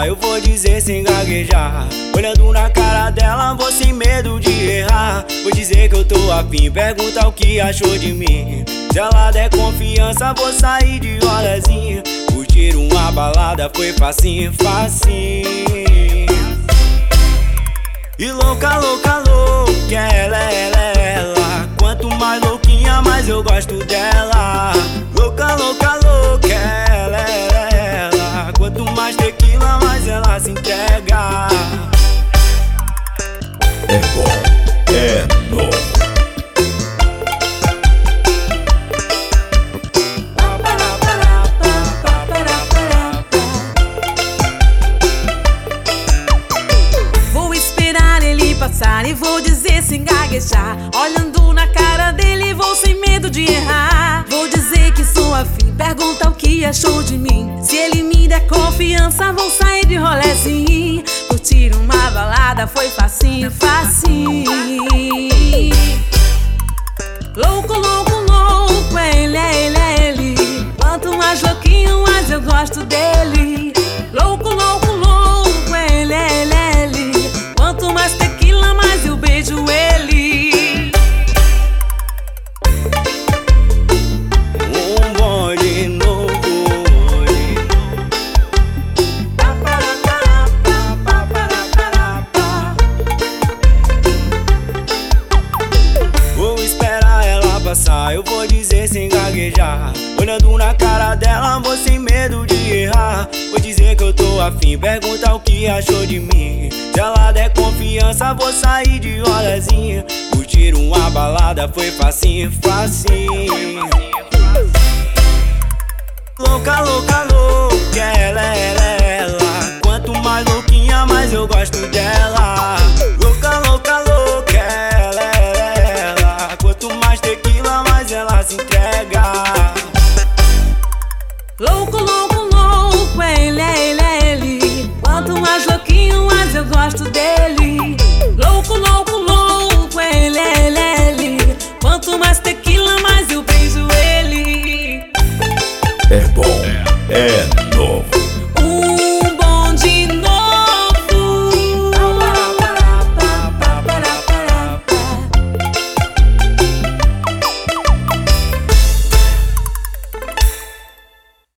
passar, eu vou dizer sem gaguejar. Olhando na cara dela, vou sem medo de errar. Vou dizer que eu tô afim, pergunta o que achou de mim. Se ela der confiança, vou sair de rolezinha. Curtir uma balada foi facinho, facinho. E louca, louca, louca, ela. Quanto mais louquinha, mais eu gosto dela. Louca, louca, louca, ela. Quanto mais tequila, mais ela se entrega. É bom, é novo. E vou dizer sem gaguejar. Olhando na cara dele, vou sem medo de errar. Vou dizer que sou afim, pergunta o que achou de mim. Se ele me der confiança, vou sair de rolezinho. Curtir uma balada foi facinho, facinho. Louco, louco, louco, ele. Quanto mais louquinho, mais eu gosto dele. Louco, louco, louco, ele. Quanto mais tequila, mais eu beijo ele. Bonde novo. Vou esperar ela passar, eu vou dizer sem gaguejar. Olhando na cara dela, vou sem medo de errar. Vou dizer que eu tô afim, pergunta o que achou de mim. Se ela der confiança, vou sair de rolezinha. Curtir uma balada foi facinho, facinho. Louca, louca, louca, ela. Quanto mais louquinha, mais eu gosto dela. Louca, louca, louca, ela. Quanto mais tequila, mais ela se entrega. Louco, louco, louco, ele. Quanto mais louquinho, mais eu gosto dele. Louco, louco, louco, ele. Quanto mais tequila, mais eu beijo ele. É bom, é